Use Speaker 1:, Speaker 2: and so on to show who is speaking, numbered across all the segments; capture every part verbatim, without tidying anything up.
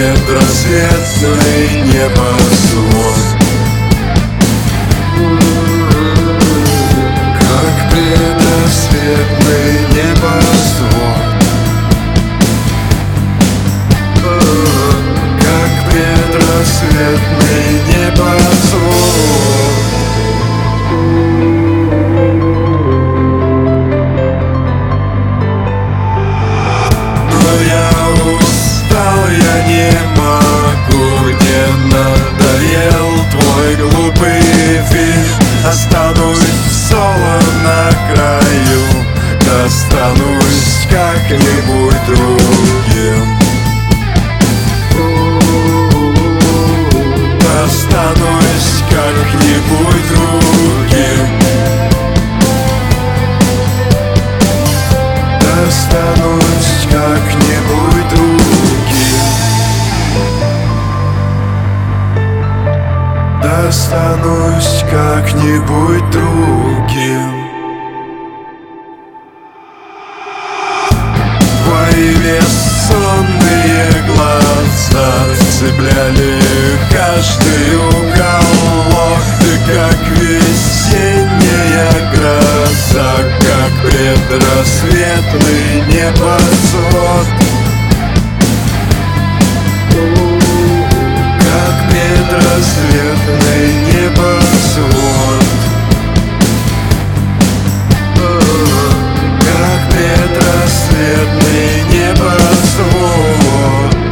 Speaker 1: предрассветный небосвод. Как предрассветный небосвод. Как предрассветный небосвод. Но я устал, я не могу, мне надоел твой глупый фильм. Останусь в соло на краю, достанусь как-нибудь другим. Достанусь как-нибудь другим. Достанусь как-нибудь другим. Достанусь как-нибудь другим. Твои бессонные глаза цепляли каждый уголок. Ты как весенняя гроза, как предрассветный небосвод. Как предрассветный небосвод. Как предрассветный небосвод.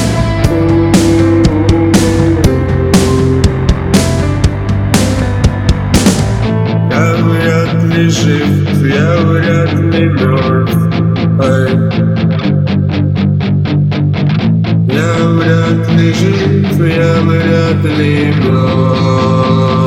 Speaker 1: Я вряд ли жив, я вряд ли мертв. Я вряд ли жив, я вряд ли мертв.